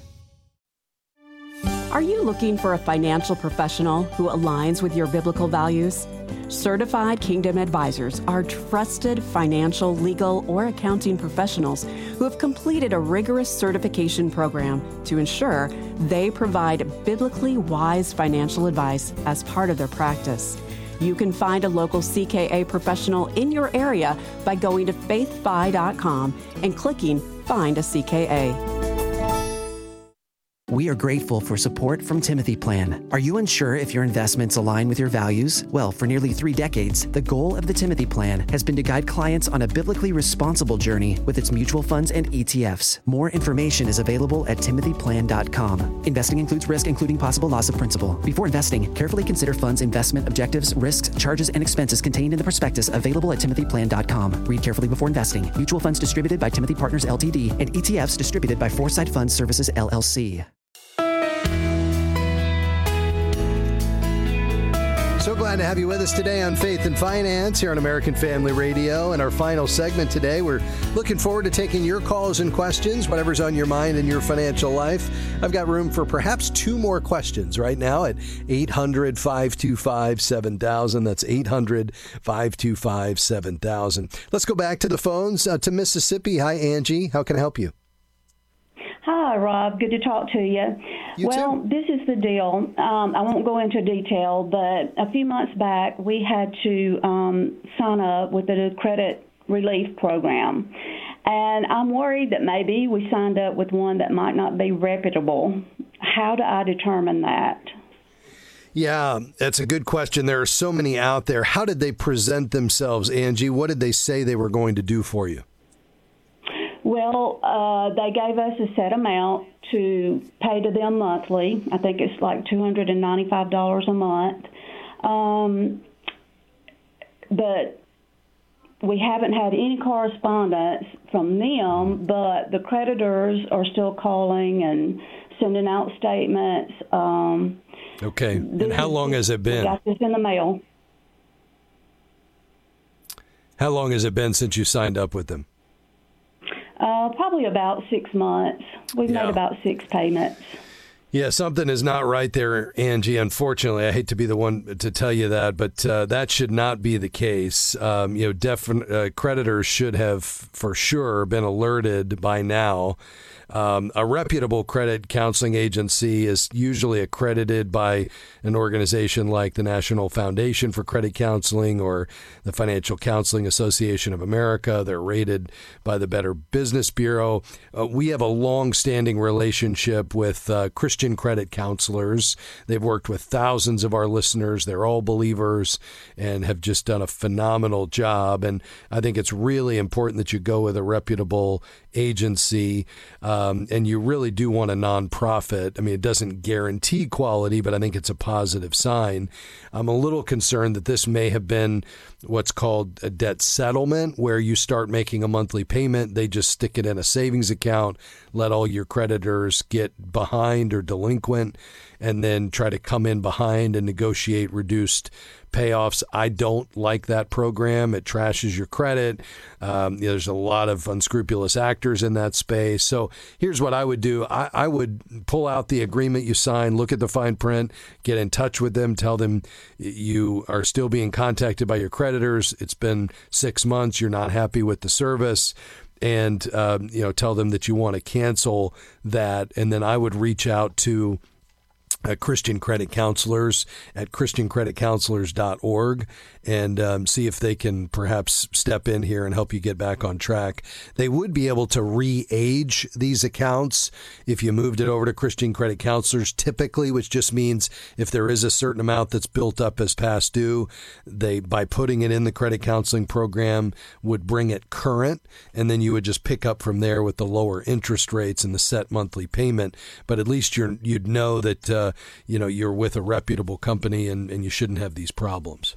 Speaker 23: Are you looking for a financial professional who aligns with your biblical values? Certified Kingdom Advisors are trusted financial, legal, or accounting professionals who have completed a rigorous certification program to ensure they provide biblically wise financial advice as part of their practice. You can find a local C K A professional in your area by going to faith fi dot com and clicking Find a C K A.
Speaker 8: We are grateful for support from Timothy Plan. Are you unsure if your investments align with your values? Well, for nearly three decades, the goal of the Timothy Plan has been to guide clients on a biblically responsible journey with its mutual funds and E T Fs. More information is available at timothy plan dot com. Investing includes risk, including possible loss of principal. Before investing, carefully consider funds' investment objectives, risks, charges, and expenses contained in the prospectus available at timothy plan dot com. Read carefully before investing. Mutual funds distributed by Timothy Partners L T D and E T Fs distributed by Foresight Fund Services L L C.
Speaker 1: So glad to have you with us today on Faith and Finance here on American Family Radio. And our final segment today, we're looking forward to taking your calls and questions, whatever's on your mind in your financial life. I've got room for perhaps two more questions right now at eight hundred, five two five, seven thousand. That's eight hundred, five two five, seven thousand. Let's go back to the phones uh, to Mississippi. Hi, Angie. How can I help you?
Speaker 24: Hi, Rob. Good to talk to you.
Speaker 1: You
Speaker 24: well,
Speaker 1: too.
Speaker 24: This is the deal. Um, I won't go into detail, but a few months back, we had to um, sign up with the credit relief program. And I'm worried that maybe we signed up with one that might not be reputable. How do I determine that?
Speaker 1: Yeah, that's a good question. There are so many out there. How did they present themselves, Angie? What did they say they were going to do for you?
Speaker 24: Well, uh, they gave us a set amount to pay to them monthly. I think it's like two hundred ninety-five dollars a month. Um, but we haven't had any correspondence from them, but the creditors are still calling and sending out statements. Um,
Speaker 1: okay. And how long has it been?
Speaker 24: We got this in the mail.
Speaker 1: How long has it been since you signed up with them?
Speaker 24: Uh, probably about six months. We've
Speaker 1: Yeah.
Speaker 24: made about six payments.
Speaker 1: Yeah, something is not right there, Angie. Unfortunately, I hate to be the one to tell you that, but uh, that should not be the case. Um, you know, definite uh, creditors should have, for sure, been alerted by now. Um, a reputable credit counseling agency is usually accredited by an organization like the National Foundation for Credit Counseling or the Financial Counseling Association of America. They're rated by the Better Business Bureau. Uh, we have a long-standing relationship with uh, Christian credit counselors. They've worked with thousands of our listeners. They're all believers and have just done a phenomenal job. And I think it's really important that you go with a reputable agency. Uh, Um, and you really do want a nonprofit. I mean, it doesn't guarantee quality, but I think it's a positive sign. I'm a little concerned that this may have been what's called a debt settlement, where you start making a monthly payment. They just stick it in a savings account, let all your creditors get behind or delinquent, and then try to come in behind and negotiate reduced payoffs. I don't like that program. It trashes your credit. Um, you know, there's a lot of unscrupulous actors in that space. So here's what I would do. I, I would pull out the agreement you signed, look at the fine print, get in touch with them, tell them you are still being contacted by your creditors. It's been six months. You're not happy with the service. And, um, you know, tell them that you want to cancel that. And then I would reach out to Uh, Christian credit counselors at christian credit counselors dot org and um, see if they can perhaps step in here and help you get back on track. They would be able to re-age these accounts if you moved it over to Christian Credit Counselors, typically, which just means if there is a certain amount that's built up as past due, they, by putting it in the credit counseling program, would bring it current, and then you would just pick up from there with the lower interest rates and the set monthly payment. But at least you're, you'd know that uh, you know, you're with a reputable company and, and you shouldn't have these problems.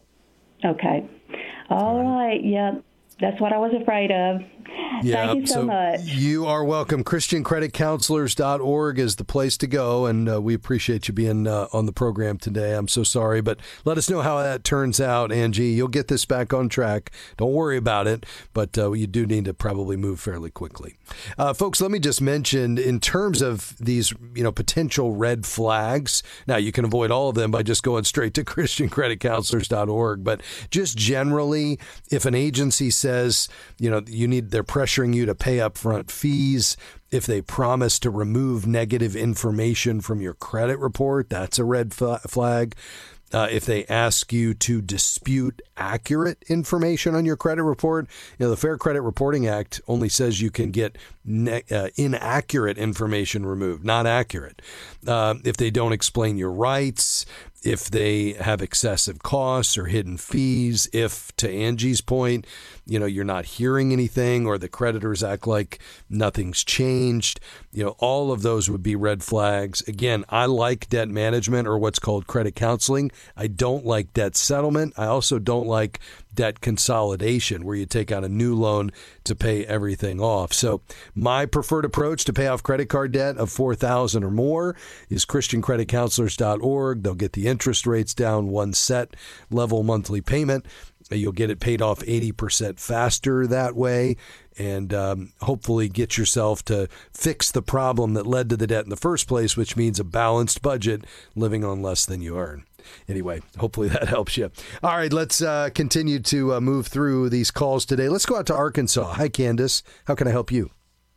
Speaker 24: Okay. All right. Yeah, that's what I was afraid of.
Speaker 1: Yeah,
Speaker 24: Thank you so,
Speaker 1: so
Speaker 24: much.
Speaker 1: You are welcome. Christian Credit Counselors dot org is the place to go, and uh, we appreciate you being uh, on the program today. I'm so sorry, but let us know how that turns out, Angie. You'll get this back on track. Don't worry about it, but uh, you do need to probably move fairly quickly. Uh, folks, let me just mention, in terms of these, you know, potential red flags, now you can avoid all of them by just going straight to Christian Credit Counselors dot org, but just generally, if an agency says, you know, you need, they're pressuring you to pay upfront fees, if they promise to remove negative information from your credit report, that's a red flag. Uh, if they ask you to dispute accurate information on your credit report, you know, the Fair Credit Reporting Act only says you can get ne- uh, inaccurate information removed, not accurate. Uh, if they don't explain your rights, if they have excessive costs or hidden fees, if, to Angie's point, you know, you're not hearing anything, or the creditors act like nothing's changed, you know, all of those would be red flags. Again, I like debt management, or what's called credit counseling. I don't like debt settlement. I also don't like debt consolidation, where you take out a new loan to pay everything off. So my preferred approach to pay off credit card debt of four thousand dollars or more is Christian Credit Counselors dot org. They'll get the interest rates down one set level monthly payment. You'll get it paid off eighty percent faster that way, and um, hopefully get yourself to fix the problem that led to the debt in the first place, which means a balanced budget, living on less than you earn. Anyway, hopefully that helps you. All right, let's uh, continue to uh, move through these calls today. Let's go out to Arkansas. Hi, Candace. How can I help you?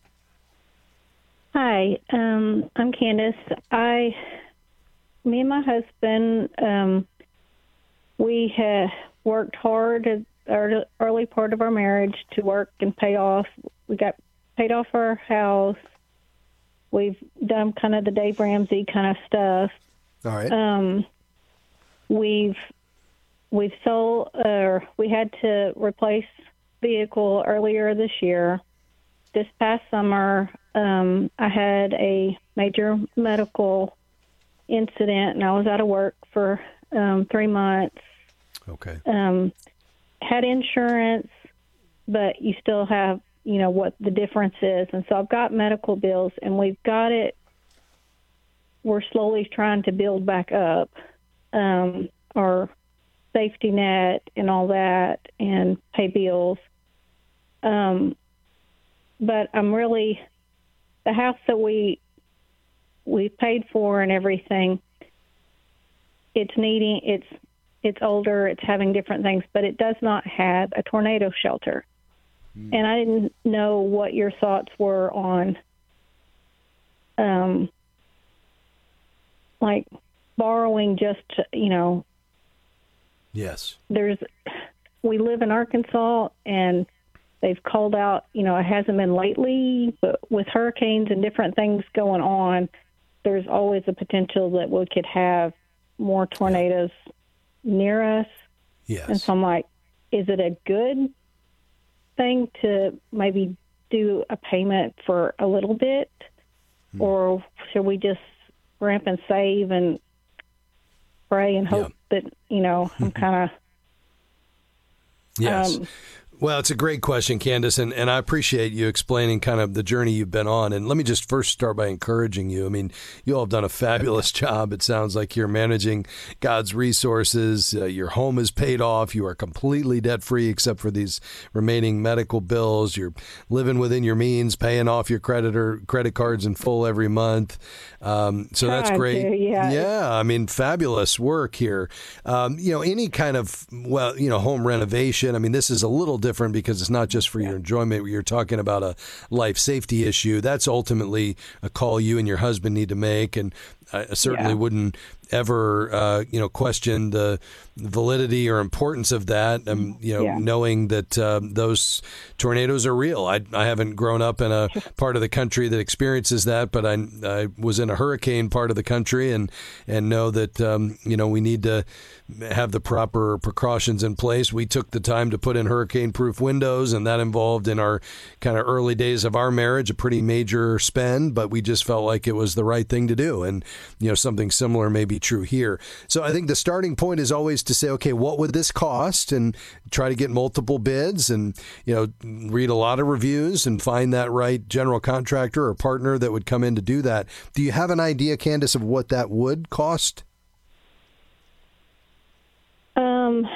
Speaker 2: Hi, um, I'm Candace. I, me and my husband, um, we have worked hard at the early part of our marriage to work and pay off. We got paid off our house. We've done kind of the Dave Ramsey kind of stuff.
Speaker 1: All right.
Speaker 2: Um, we've we've sold, or uh, we had to replace vehicle earlier this year. This past summer, um, I had a major medical incident, and I was out of work for um, three months.
Speaker 1: Okay.
Speaker 2: Um, had insurance, but you still have, you know, what the difference is. And so I've got medical bills, and we've got it. We're slowly trying to build back up um, our safety net and all that, and pay bills. Um, but I'm really, the house that we we paid for and everything, it's needing, it's it's older, it's having different things, but it does not have a tornado shelter. Mm. And I didn't know what your thoughts were on, um, like borrowing just, to, you know.
Speaker 1: Yes.
Speaker 2: There's, we live in Arkansas, and they've called out, you know, it hasn't been lately, but with hurricanes and different things going on, there's always a potential that we could have more tornadoes near us.
Speaker 1: Yes.
Speaker 2: And so I'm like, is it a good thing to maybe do a payment for a little bit, hmm. or should we just ramp and save and pray and hope yeah. that, you know, I'm kind of...
Speaker 1: Yes. Um, Well, it's a great question, Candace, and, and I appreciate you explaining kind of the journey you've been on. And let me just first start by encouraging you. I mean, you all have done a fabulous job. It sounds like you're managing God's resources. Uh, your home is paid off. You are completely debt-free except for these remaining medical bills. You're living within your means, paying off your creditor credit cards in full every month. Um, so that's great.
Speaker 2: To, yeah.
Speaker 1: yeah, I mean, fabulous work here. Um, you know, any kind of, well, you know, home renovation. I mean, this is a little different because it's not just for your enjoyment. You're talking about a life safety issue. That's ultimately a call you and your husband need to make. And I certainly yeah. wouldn't ever, uh, you know, question the validity or importance of that. Um, you know, yeah. knowing that uh, those tornadoes are real. I I haven't grown up in a part of the country that experiences that, but I I was in a hurricane part of the country and and know that um, you know we need to have the proper precautions in place. We took the time to put in hurricane-proof windows, and that involved in our kind of early days of our marriage a pretty major spend, but we just felt like it was the right thing to do. And, you know, something similar may be true here. So I think the starting point is always to say, okay, what would this cost? And try to get multiple bids and, you know, read a lot of reviews and find that right general contractor or partner that would come in to do that. Do you have an idea, Candace, of what that would cost?
Speaker 2: Um,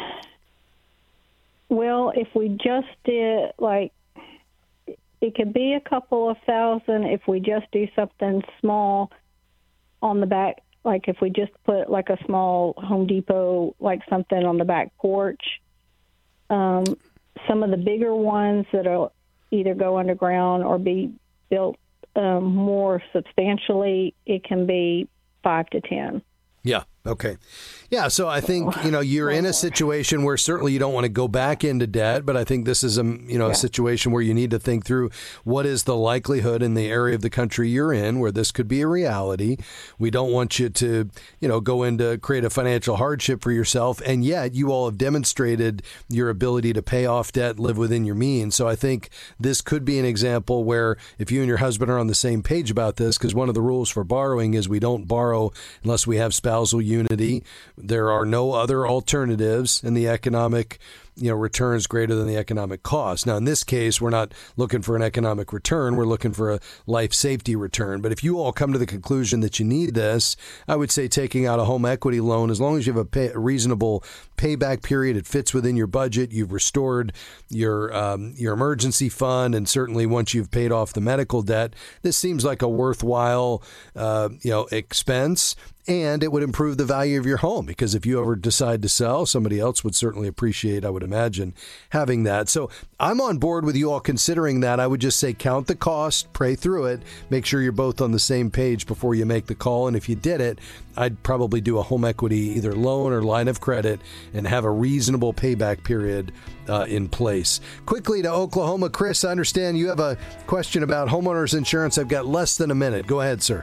Speaker 2: well, if we just did, like, it could be a couple of thousand if we just do something small on the back, like if we just put like a small Home Depot, like something on the back porch. Um, some of the bigger ones that'll either go underground or be built um, more substantially, it can be five to ten.
Speaker 1: Yeah. Okay. Yeah. So I think, you know, you're in a situation where certainly you don't want to go back into debt, but I think this is a, you know, yeah. a situation where you need to think through what is the likelihood in the area of the country you're in where this could be a reality. We don't want you to, you know, go into create a financial hardship for yourself. And yet you all have demonstrated your ability to pay off debt, live within your means. So I think this could be an example where if you and your husband are on the same page about this, because one of the rules for borrowing is we don't borrow unless we have spousal unity. There are no other alternatives in the economic, you know, returns greater than the economic cost. Now, in this case, we're not looking for an economic return. We're looking for a life safety return. But if you all come to the conclusion that you need this, I would say taking out a home equity loan, as long as you have a, pay, a reasonable payback period, it fits within your budget, you've restored your um, your emergency fund, and certainly once you've paid off the medical debt, this seems like a worthwhile, uh, you know, expense. And it would improve the value of your home because if you ever decide to sell, somebody else would certainly appreciate, I would imagine, having that. So I'm on board with you all considering that. I would just say count the cost, pray through it, make sure you're both on the same page before you make the call. And if you did it, I'd probably do a home equity, either loan or line of credit, and have a reasonable payback period uh, in place. Quickly to Oklahoma. Chris, I understand you have a question about homeowners insurance. I've got less than a minute. Go ahead, sir.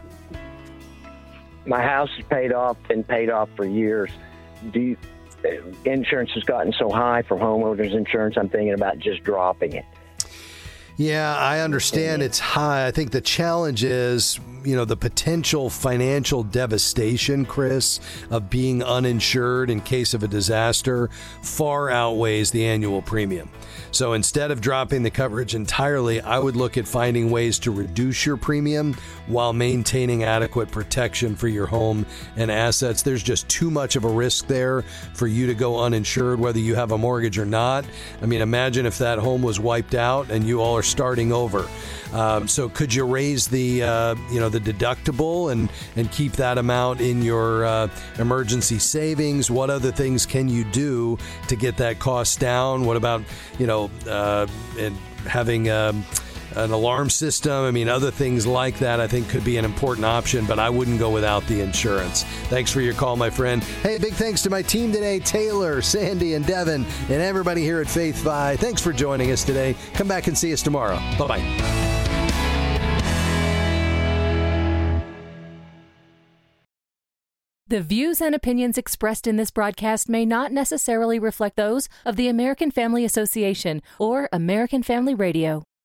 Speaker 3: My house is paid off, been paid off for years. Do you, insurance has gotten so high for homeowners insurance, I'm thinking about just dropping it.
Speaker 1: Yeah, I understand it's high. I think the challenge is, you know, the potential financial devastation, Chris, of being uninsured in case of a disaster far outweighs the annual premium. So instead of dropping the coverage entirely, I would look at finding ways to reduce your premium while maintaining adequate protection for your home and assets. There's just too much of a risk there for you to go uninsured, whether you have a mortgage or not. I mean, imagine if that home was wiped out and you all are starting over. Um, so could you raise the, uh, you know, the deductible and, and keep that amount in your uh, emergency savings? What other things can you do to get that cost down? What about, you know, uh, and having um, an alarm system? I mean, other things like that I think could be an important option, but I wouldn't go without the insurance. Thanks for your call, my friend. Hey, big thanks to my team today, Taylor, Sandy, and Devin, and everybody here at Faith Fi. Thanks for joining us today. Come back and see us tomorrow. Bye-bye.
Speaker 7: The views and opinions expressed in this broadcast may not necessarily reflect those of the American Family Association or American Family Radio.